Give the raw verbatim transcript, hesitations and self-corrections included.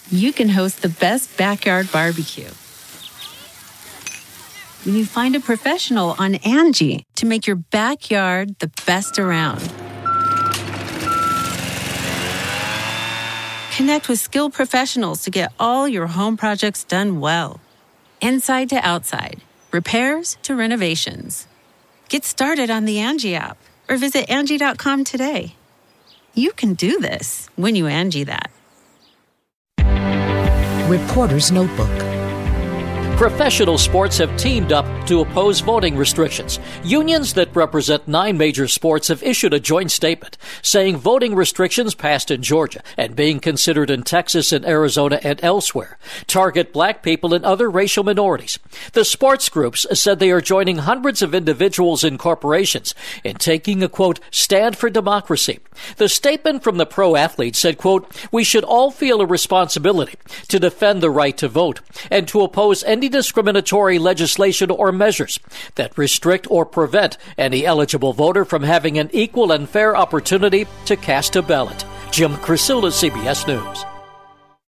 you can host the best backyard barbecue. When you find a professional on Angie to make your backyard the best around. Connect with skilled professionals to get all your home projects done well. Inside to outside, repairs to renovations. Get started on the Angie app or visit Angie dot com today. You can do this when you Angie that. Reporter's Notebook. Professional sports have teamed up to oppose voting restrictions. Unions that represent nine major sports have issued a joint statement saying voting restrictions passed in Georgia and being considered in Texas and Arizona and elsewhere target black people and other racial minorities. The sports groups said they are joining hundreds of individuals and corporations in taking a, quote, stand for democracy. The statement from the pro athletes said, quote, we should all feel a responsibility to defend the right to vote and to oppose any discriminatory legislation or measures that restrict or prevent any eligible voter from having an equal and fair opportunity to cast a ballot. Jim Crisilda, C B S News.